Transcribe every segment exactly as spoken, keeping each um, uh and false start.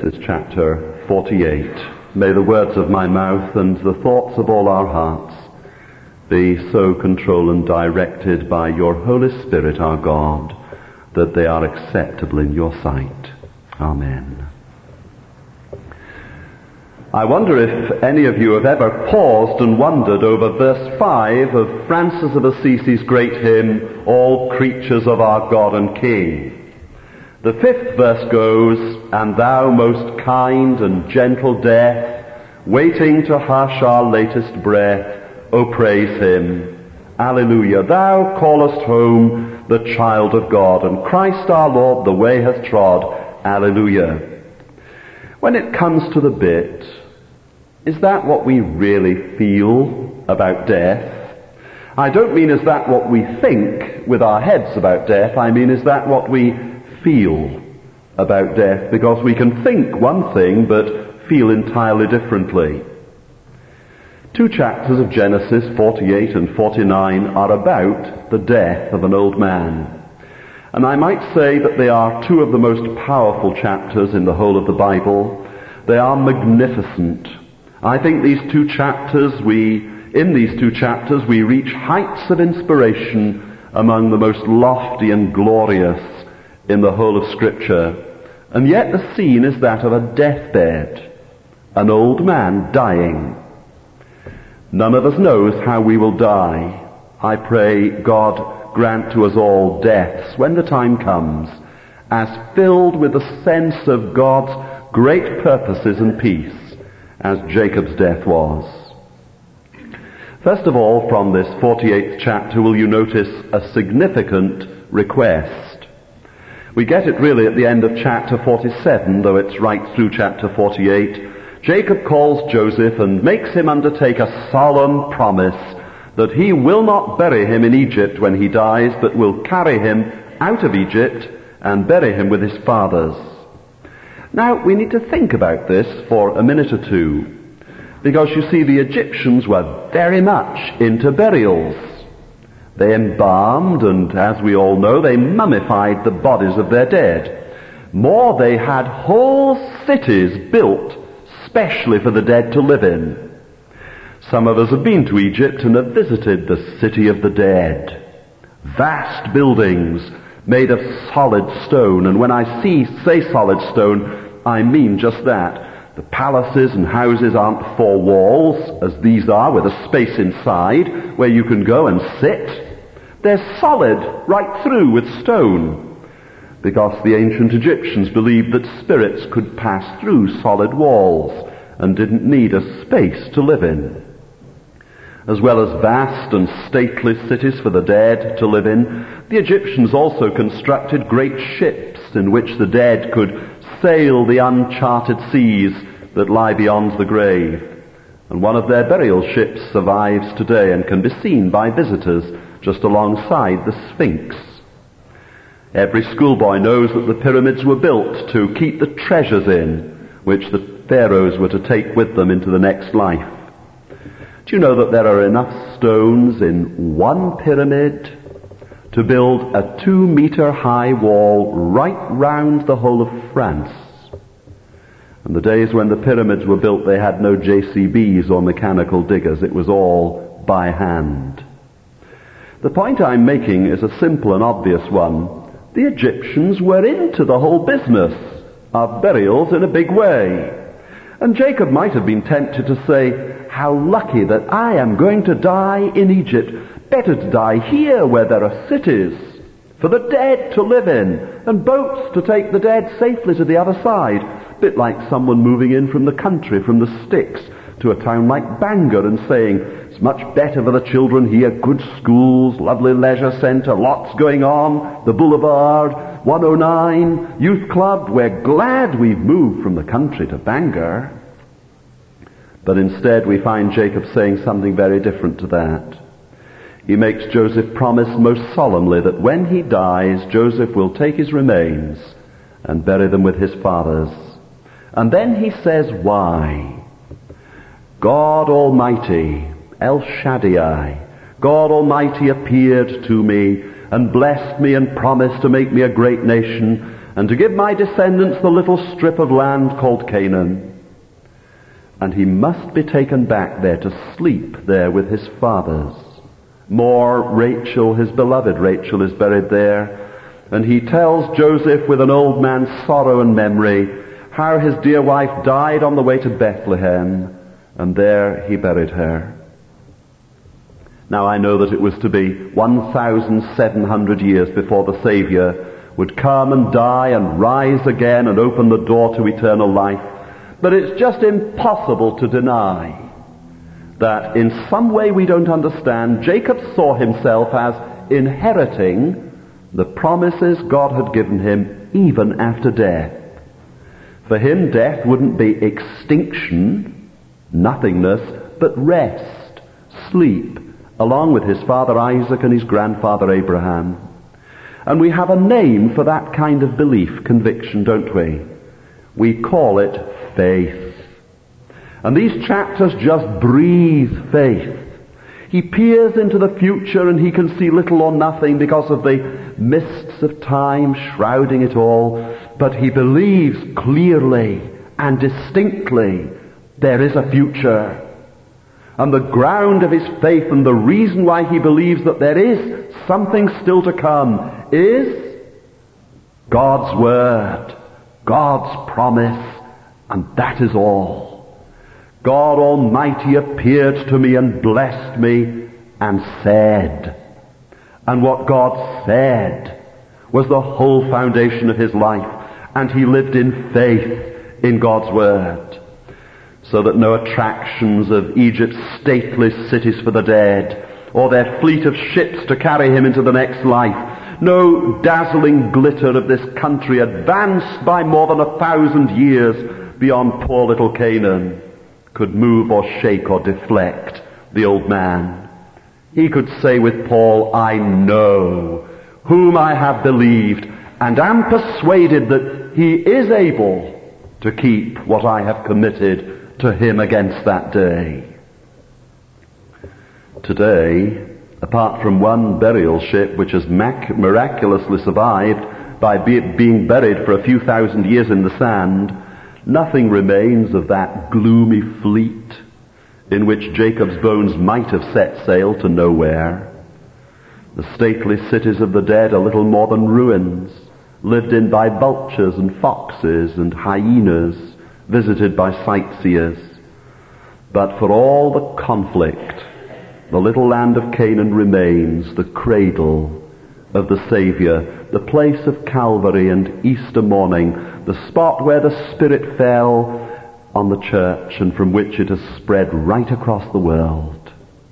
is chapter forty-eight. May the words of my mouth and the thoughts of all our hearts be so controlled and directed by your Holy Spirit, our God, that they are acceptable in your sight. Amen. I wonder if any of you have ever paused and wondered over verse five of Francis of Assisi's great hymn, All Creatures of Our God and King. The fifth verse goes, And thou, most kind and gentle death, waiting to hush our latest breath, O praise him. Alleluia. Thou callest home the child of God, and Christ our Lord the way hath trod. Alleluia. When it comes to the bit, is that what we really feel about death? I don't mean is that what we think with our heads about death. I mean is that what we feel about death, because we can think one thing but feel entirely differently. Two chapters of Genesis forty-eight and forty-nine are about the death of an old man. And I might say that they are two of the most powerful chapters in the whole of the Bible. They are magnificent. I think these two chapters, we, in these two chapters, we reach heights of inspiration among the most lofty and glorious in the whole of Scripture. And yet the scene is that of a deathbed, an old man dying. None of us knows how we will die. I pray God grant to us all deaths, when the time comes, as filled with the sense of God's great purposes and peace, as Jacob's death was. First of all, from this forty-eighth chapter, will you notice a significant request. We get it really at the end of chapter forty-seven, though it's right through chapter forty-eight. Jacob calls Joseph and makes him undertake a solemn promise that he will not bury him in Egypt when he dies, but will carry him out of Egypt and bury him with his fathers. Now, we need to think about this for a minute or two, because you see, the Egyptians were very much into burials. They embalmed, and as we all know, they mummified the bodies of their dead. More, they had whole cities built specially for the dead to live in. Some of us have been to Egypt and have visited the city of the dead. Vast buildings made of solid stone, and when I see, say solid stone, I mean just that. The palaces and houses aren't four walls, as these are, with a space inside where you can go and sit. They're solid right through with stone, because the ancient Egyptians believed that spirits could pass through solid walls and didn't need a space to live in. As well as vast and stately cities for the dead to live in, the Egyptians also constructed great ships in which the dead could sail the uncharted seas that lie beyond the grave. And one of their burial ships survives today and can be seen by visitors just alongside the Sphinx. Every schoolboy knows that the pyramids were built to keep the treasures in, which the pharaohs were to take with them into the next life. Do you know that there are enough stones in one pyramid to build a two meter high wall right round the whole of France? In the days when the pyramids were built, they had no J C Bs or mechanical diggers. It was all by hand. The point I'm making is a simple and obvious one. The Egyptians were into the whole business of burials in a big way. And Jacob might have been tempted to say, how lucky that I am going to die in Egypt. Better to die here where there are cities for the dead to live in and boats to take the dead safely to the other side. A bit like someone moving in from the country, from the sticks, to a town like Bangor and saying, it's much better for the children here, good schools, lovely leisure centre, lots going on, the boulevard, one oh nine, youth club. We're glad we've moved from the country to Bangor. But instead we find Jacob saying something very different to that. He makes Joseph promise most solemnly that when he dies, Joseph will take his remains and bury them with his fathers. And then he says why. God Almighty, El Shaddai, God Almighty appeared to me and blessed me and promised to make me a great nation and to give my descendants the little strip of land called Canaan. And he must be taken back there to sleep there with his fathers. More, Rachel, his beloved Rachel, is buried there. And he tells Joseph with an old man's sorrow and memory how his dear wife died on the way to Bethlehem, and there he buried her. Now I know that it was to be one thousand seven hundred years before the Saviour would come and die and rise again and open the door to eternal life. But it's just impossible to deny that in some way we don't understand, Jacob saw himself as inheriting the promises God had given him even after death. For him, death wouldn't be extinction, nothingness, but rest, sleep, along with his father Isaac and his grandfather Abraham. And we have a name for that kind of belief, conviction, don't we? We call it faith. And these chapters just breathe faith. He peers into the future and he can see little or nothing because of the mists of time shrouding it all. But he believes clearly and distinctly there is a future. And the ground of his faith and the reason why he believes that there is something still to come is God's Word, God's promise, and that is all. God Almighty appeared to me and blessed me and said. And what God said was the whole foundation of his life, and he lived in faith in God's Word. So that no attractions of Egypt's stately cities for the dead, or their fleet of ships to carry him into the next life, no dazzling glitter of this country advanced by more than a thousand years beyond poor little Canaan, could move or shake or deflect the old man. He could say with Paul, I know whom I have believed, and am persuaded that he is able to keep what I have committed to him against that day. Today, apart from one burial ship which has mac- miraculously survived by be- being buried for a few thousand years in the sand, nothing remains of that gloomy fleet in which Jacob's bones might have set sail to nowhere. The stately cities of the dead are little more than ruins, lived in by vultures and foxes and hyenas, visited by sightseers. But for all the conflict, the little land of Canaan remains the cradle of the Saviour, the place of Calvary and Easter morning, the spot where the Spirit fell on the church and from which it has spread right across the world.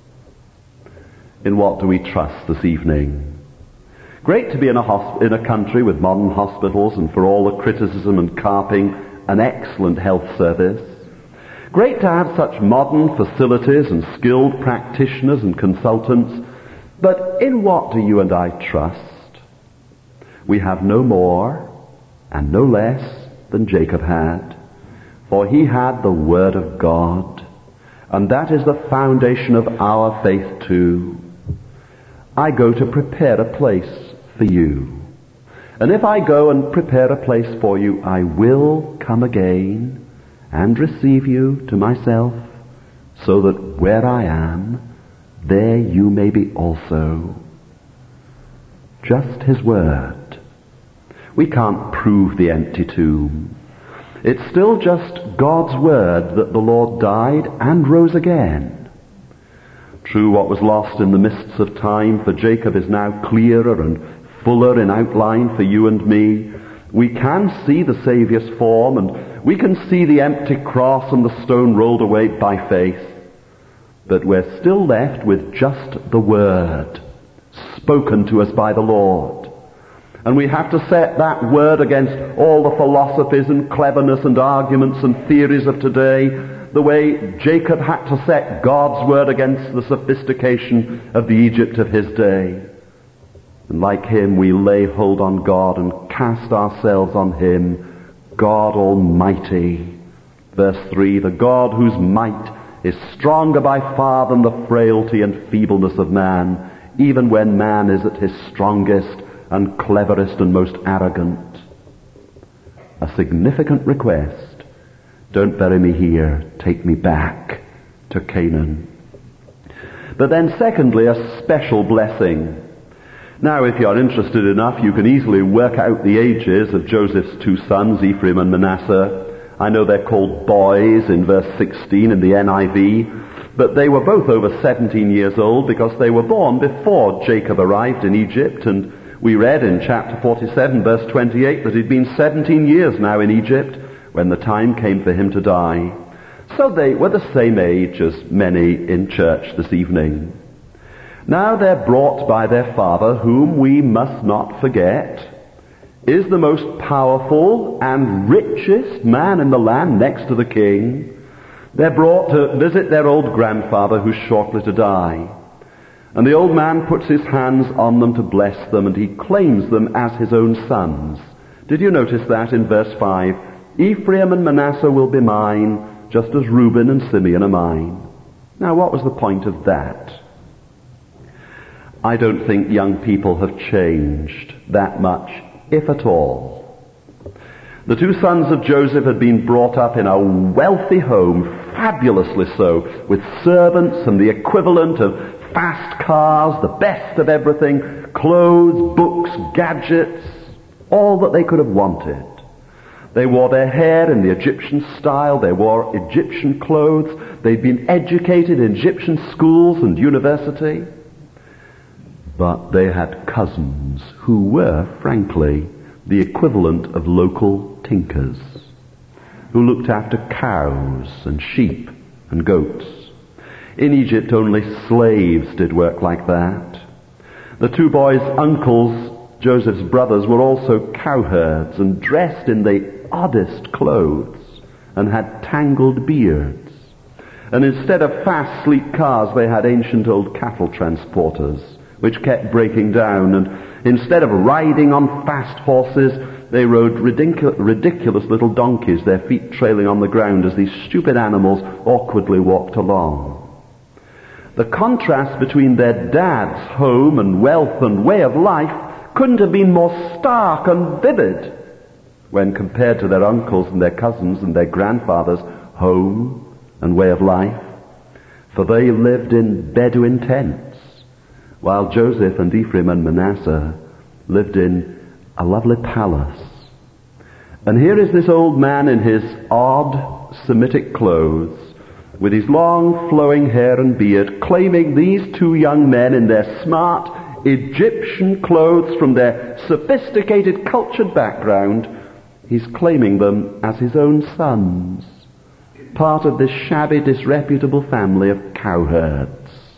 In what do we trust this evening? Great to be in a, hosp- in a country with modern hospitals and for all the criticism and carping, an excellent health service. Great to have such modern facilities and skilled practitioners and consultants. But in what do you and I trust? We have no more and no less than Jacob had. For he had the Word of God. And that is the foundation of our faith too. I go to prepare a place for you. And if I go and prepare a place for you, I will come again and receive you to myself, so that where I am, there you may be also. Just his word. We can't prove the empty tomb. It's still just God's word that the Lord died and rose again. True, what was lost in the mists of time for Jacob is now clearer and fuller in outline for you and me. We can see the Saviour's form, and we can see the empty cross and the stone rolled away by faith. But we're still left with just the Word, spoken to us by the Lord. And we have to set that Word against all the philosophies and cleverness and arguments and theories of today, the way Jacob had to set God's Word against the sophistication of the Egypt of his day. And like him, we lay hold on God and cast ourselves on him, God Almighty. Verse three, the God whose might is stronger by far than the frailty and feebleness of man, even when man is at his strongest and cleverest and most arrogant. a significant request. Don't bury me here, take me back to Canaan. But then secondly, a special blessing. Now, if you're interested enough, you can easily work out the ages of Joseph's two sons, Ephraim and Manasseh. I know they're called boys in verse sixteen in the N I V, but they were both over seventeen years old because they were born before Jacob arrived in Egypt, and we read in chapter forty-seven, verse twenty-eight, that he'd been seventeen years now in Egypt when the time came for him to die. So they were the same age as many in church this evening. Now they're brought by their father, whom we must not forget is the most powerful and richest man in the land next to the king. They're brought to visit their old grandfather who's shortly to die. And the old man puts his hands on them to bless them, and he claims them as his own sons. Did you notice that in verse five? Ephraim and Manasseh will be mine, just as Reuben and Simeon are mine. Now, what was the point of that? I don't think young people have changed that much, if at all. The two sons of Joseph had been brought up in a wealthy home, fabulously so, with servants and the equivalent of fast cars, the best of everything, clothes, books, gadgets, all that they could have wanted. They wore their hair in the Egyptian style, they wore Egyptian clothes, they'd been educated in Egyptian schools and university. But they had cousins who were, frankly, the equivalent of local tinkers, who looked after cows and sheep and goats. In Egypt, only slaves did work like that. The two boys' uncles, Joseph's brothers, were also cowherds and dressed in the oddest clothes and had tangled beards. And instead of fast, sleek cars, they had ancient old cattle transporters, which kept breaking down, and instead of riding on fast horses, they rode ridicu- ridiculous little donkeys, their feet trailing on the ground as these stupid animals awkwardly walked along. The contrast between their dad's home and wealth and way of life couldn't have been more stark and vivid when compared to their uncles and their cousins and their grandfather's home and way of life, for they lived in Bedouin tents, while Joseph and Ephraim and Manasseh lived in a lovely palace. And here is this old man in his odd Semitic clothes, with his long flowing hair and beard, claiming these two young men in their smart Egyptian clothes from their sophisticated cultured background. He's claiming them as his own sons, part of this shabby, disreputable family of cowherds.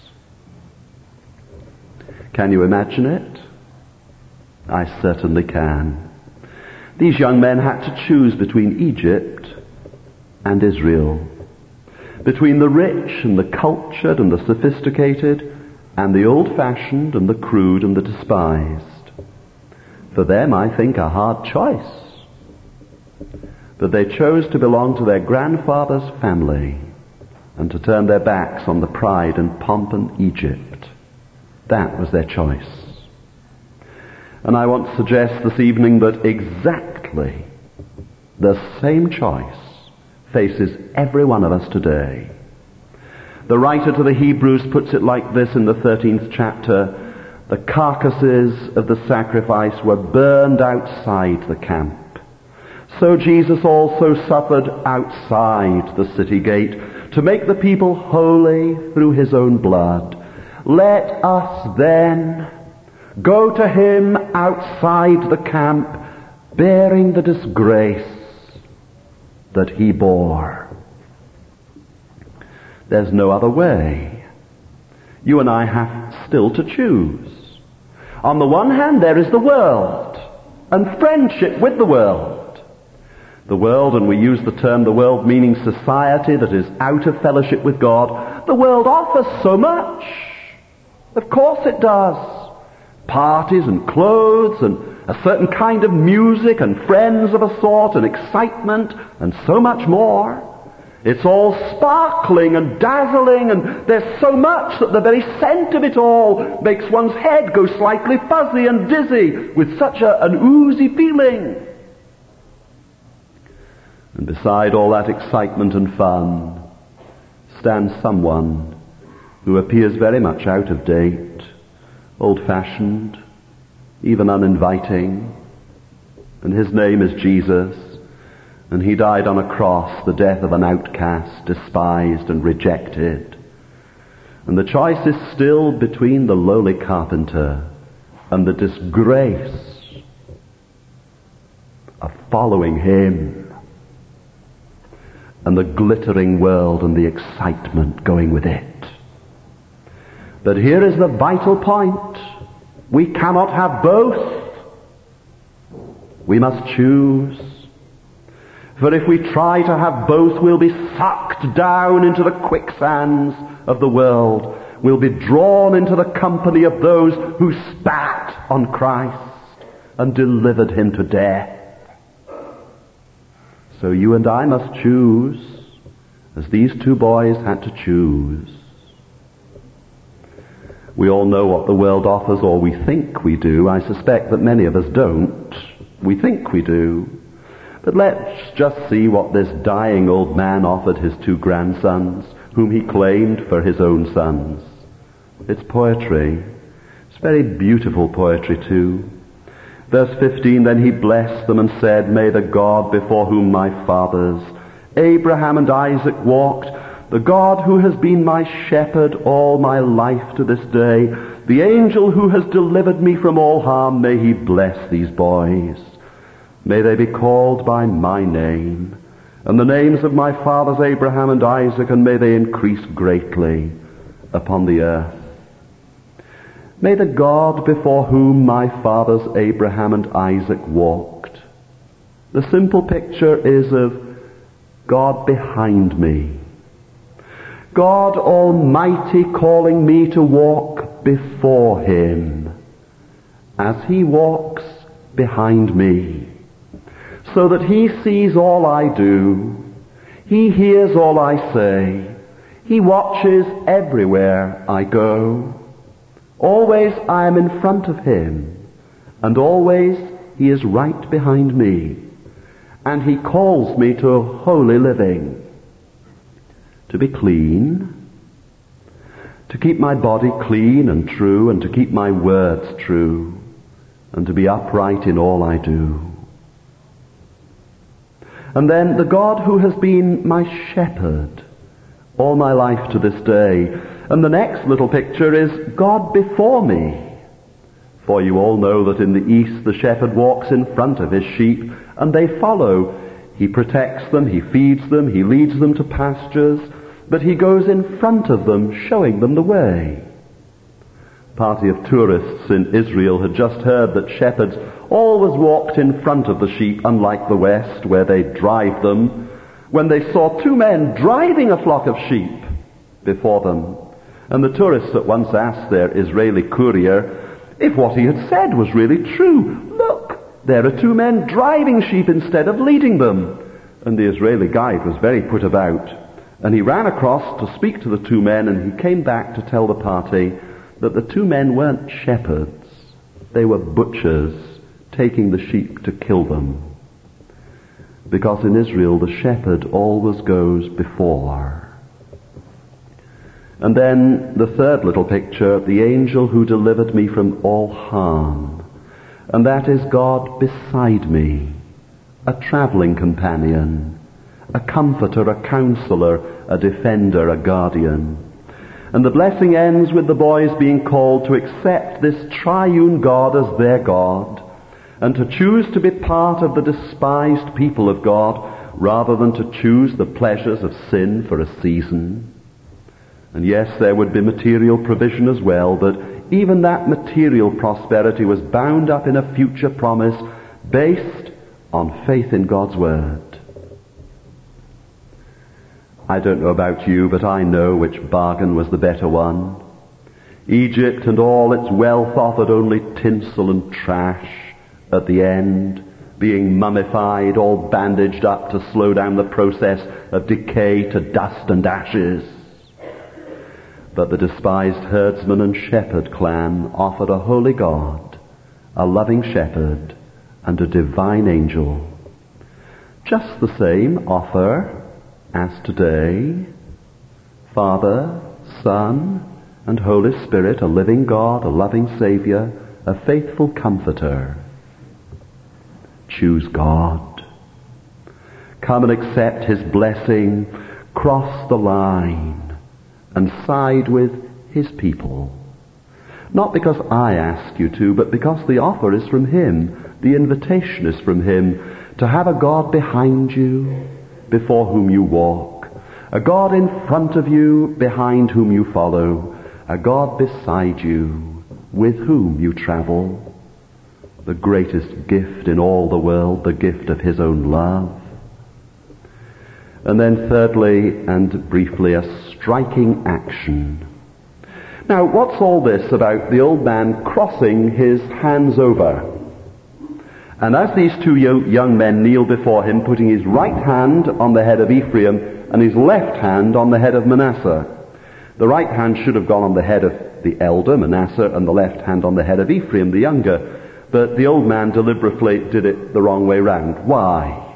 Can you imagine it? I certainly can. These young men had to choose between Egypt and Israel, between the rich and the cultured and the sophisticated, and the old-fashioned and the crude and the despised. For them, I think, a hard choice. But they chose to belong to their grandfather's family and to turn their backs on the pride and pomp of Egypt. That was their choice. And I want to suggest this evening that exactly the same choice faces every one of us today. The writer to the Hebrews puts it like this in the thirteenth chapter: the carcasses of the sacrifice were burned outside the camp. So Jesus also suffered outside the city gate to make the people holy through his own blood. Let us then go to him outside the camp, bearing the disgrace that he bore. There's no other way. You and I have still to choose. On the one hand, there is the world and friendship with the world. The world, and we use the term the world meaning society that is out of fellowship with God, the world offers so much. Of course it does. Parties and clothes and a certain kind of music and friends of a sort and excitement and so much more. It's all sparkling and dazzling, and there's so much that the very scent of it all makes one's head go slightly fuzzy and dizzy with such a, an oozy feeling. And beside all that excitement and fun stands someone who appears very much out of date, old-fashioned, even uninviting. And his name is Jesus, and he died on a cross, the death of an outcast, despised and rejected. And the choice is still between the lowly carpenter and the disgrace of following him, and the glittering world and the excitement going with it. But here is the vital point. We cannot have both. We must choose. For if we try to have both, we'll be sucked down into the quicksands of the world. We'll be drawn into the company of those who spat on Christ and delivered him to death. So you and I must choose, as these two boys had to choose. We all know what the world offers, or we think we do. I suspect that many of us don't. We think we do. But let's just see what this dying old man offered his two grandsons, whom he claimed for his own sons. It's poetry. It's very beautiful poetry too. Verse fifteen, then he blessed them and said, may the God before whom my fathers, Abraham and Isaac, walked, the God who has been my shepherd all my life to this day, the angel who has delivered me from all harm, may he bless these boys. May they be called by my name, and the names of my fathers Abraham and Isaac, and may they increase greatly upon the earth. May the God before whom my fathers Abraham and Isaac walked. The simple picture is of God behind me. God Almighty calling me to walk before him as he walks behind me, so that he sees all I do, he hears all I say, he watches everywhere I go. Always I am in front of him, and always he is right behind me, and he calls me to holy living, to be clean, to keep my body clean and true, and to keep my words true, and to be upright in all I do. And then the God who has been my shepherd all my life to this day. And the next little picture is God before me. For you all know that in the east the shepherd walks in front of his sheep, and they follow. He protects them, he feeds them, he leads them to pastures, but he goes in front of them, showing them the way. A party of tourists in Israel had just heard that shepherds always walked in front of the sheep, unlike the West, where they drive them, when they saw two men driving a flock of sheep before them. And the tourists at once asked their Israeli courier if what he had said was really true. Look, there are two men driving sheep instead of leading them. And the Israeli guide was very put about. And he ran across to speak to the two men, and he came back to tell the party that the two men weren't shepherds. They were butchers taking the sheep to kill them. Because in Israel the shepherd always goes before. And then the third little picture, the angel who delivered me from all harm. And that is God beside me, a traveling companion, a comforter, a counselor, a defender, a guardian. And the blessing ends with the boys being called to accept this triune God as their God, and to choose to be part of the despised people of God, rather than to choose the pleasures of sin for a season. And yes, there would be material provision as well, but even that material prosperity was bound up in a future promise based on faith in God's Word. I don't know about you, but I know which bargain was the better one. Egypt and all its wealth offered only tinsel and trash at the end, being mummified, all bandaged up to slow down the process of decay to dust and ashes. But the despised herdsman and shepherd clan offered a holy God, a loving shepherd, and a divine angel. just the same offer as today. Father, Son, and Holy Spirit, a living God, a loving Saviour, a faithful Comforter. Choose God. Come and accept His blessing, cross the line, and side with His people. Not because I ask you to, but because the offer is from Him, the invitation is from Him, to have a God behind you, before whom you walk, a God in front of you, behind whom you follow, a God beside you, with whom you travel. The greatest gift in all the world, the gift of His own love. And then thirdly, and briefly, a striking action. Now, what's all this about the old man crossing his hands over? And as these two young men kneel before him, putting his right hand on the head of Ephraim and his left hand on the head of Manasseh. The right hand should have gone on the head of the elder, Manasseh, and the left hand on the head of Ephraim, the younger. But the old man deliberately did it the wrong way round. Why?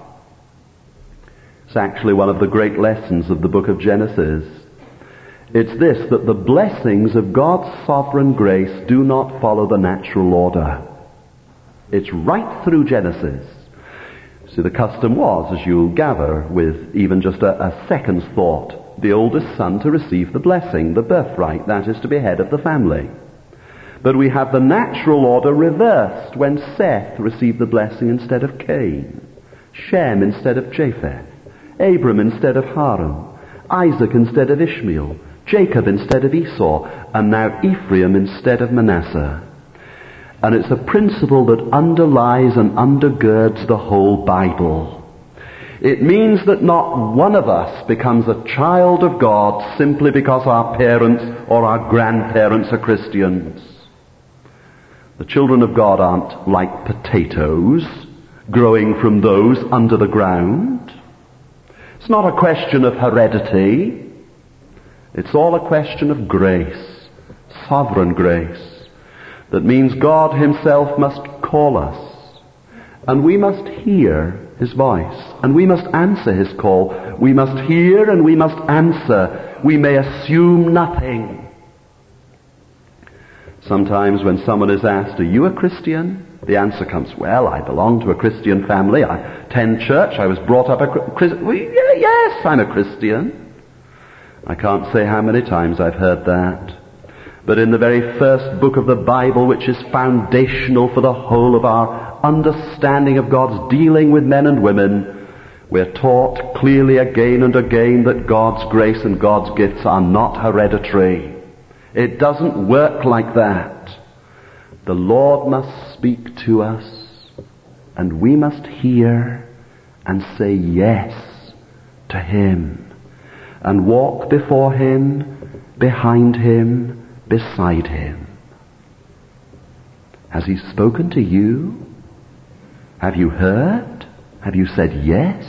It's actually one of the great lessons of the book of Genesis. It's this, that the blessings of God's sovereign grace do not follow the natural order. It's right through Genesis. See, the custom was, as you'll gather, with even just a, a second's thought, the oldest son to receive the blessing, the birthright, that is, to be head of the family. But we have the natural order reversed when Seth received the blessing instead of Cain, Shem instead of Japheth, Abram instead of Haran, Isaac instead of Ishmael, Jacob instead of Esau, and now Ephraim instead of Manasseh. And it's a principle that underlies and undergirds the whole Bible. It means that not one of us becomes a child of God simply because our parents or our grandparents are Christians. The children of God aren't like potatoes growing from those under the ground. It's not a question of heredity. It's all a question of grace, sovereign grace. That means God Himself must call us, and we must hear His voice, and we must answer His call. We must hear and we must answer. We may assume nothing. Sometimes when someone is asked, "Are you a Christian?" the answer comes, "Well, I belong to a Christian family. I attend church. I was brought up a Christian." Well, yeah, yes, I'm a Christian. I can't say how many times I've heard that. But in the very first book of the Bible, which is foundational for the whole of our understanding of God's dealing with men and women, we're taught clearly again and again that God's grace and God's gifts are not hereditary. It doesn't work like that. The Lord must speak to us, and we must hear and say yes to Him, and walk before Him, behind Him, beside Him. Has He spoken to you? Have you heard? Have you said yes?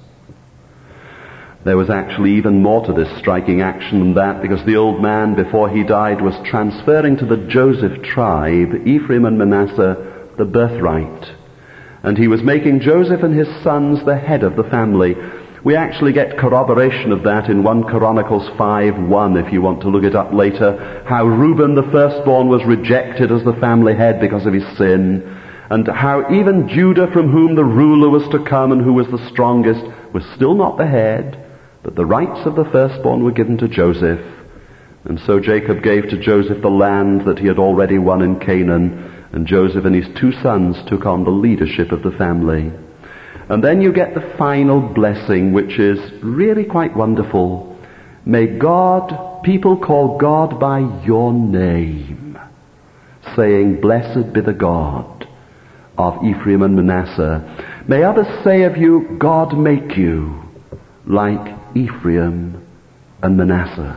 There was actually even more to this striking action than that, because the old man, before he died, was transferring to the Joseph tribe, Ephraim and Manasseh, the birthright. And he was making Joseph and his sons the head of the family. We actually get corroboration of that in First Chronicles five one, if you want to look it up later, how Reuben the firstborn was rejected as the family head because of his sin, and how even Judah, from whom the ruler was to come and who was the strongest, was still not the head, but the rights of the firstborn were given to Joseph. And so Jacob gave to Joseph the land that he had already won in Canaan, and Joseph and his two sons took on the leadership of the family. And then you get the final blessing, which is really quite wonderful. May God, people call God by your name, saying, "Blessed be the God of Ephraim and Manasseh." May others say of you, "God make you like Ephraim and Manasseh."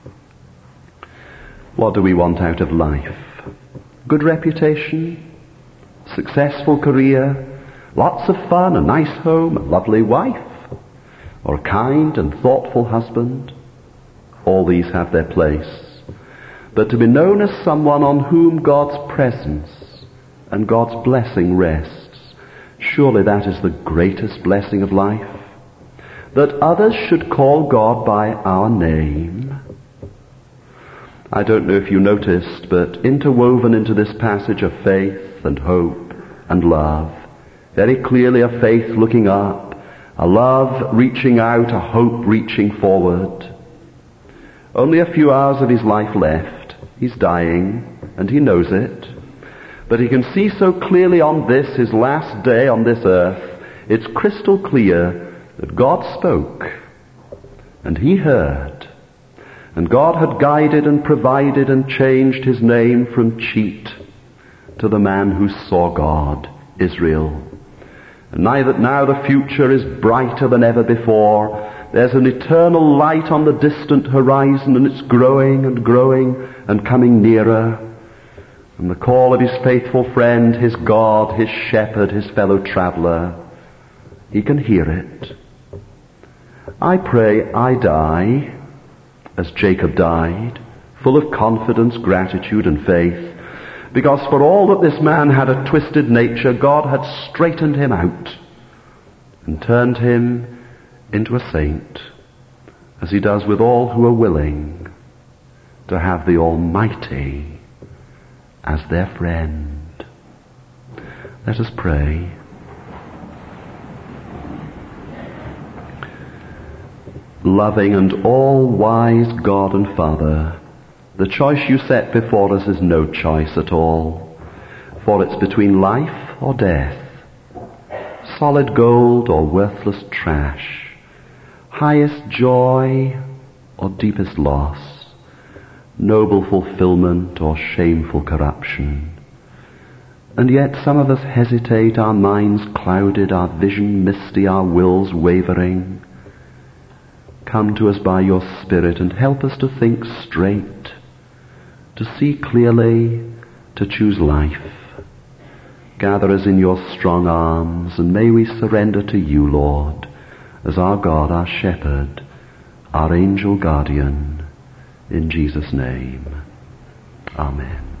What do we want out of life? Good reputation? Successful career? Lots of fun, a nice home, a lovely wife, or a kind and thoughtful husband? All these have their place. But to be known as someone on whom God's presence and God's blessing rests, Surely that is the greatest blessing of life, that others should call God by our name. I don't know if you noticed, but interwoven into this passage of faith and hope and love, very clearly a faith looking up, a love reaching out, a hope reaching forward. Only a few hours of his life left. He's dying, and he knows it. But he can see so clearly on this, his last day on this earth, it's crystal clear that God spoke, and he heard. And God had guided and provided and changed his name from cheat to the man who saw God, Israel. And now that now the future is brighter than ever before, there's an eternal light on the distant horizon, and it's growing and growing and coming nearer. And the call of his faithful friend, his God, his shepherd, his fellow traveller, he can hear it. I pray I die as Jacob died, full of confidence, gratitude, and faith, because for all that this man had a twisted nature, God had straightened him out and turned him into a saint, as he does with all who are willing to have the Almighty as their friend. Let us pray. Loving and all-wise God and Father, the choice you set before us is no choice at all, for it's between life or death, solid gold or worthless trash, highest joy or deepest loss, noble fulfillment or shameful corruption. And yet some of us hesitate, our minds clouded, our vision misty, our wills wavering. Come to us by your Spirit and help us to think straight, to see clearly, to choose life. Gather us in your strong arms, and may we surrender to you, Lord, as our God, our shepherd, our angel guardian, in Jesus' name. Amen.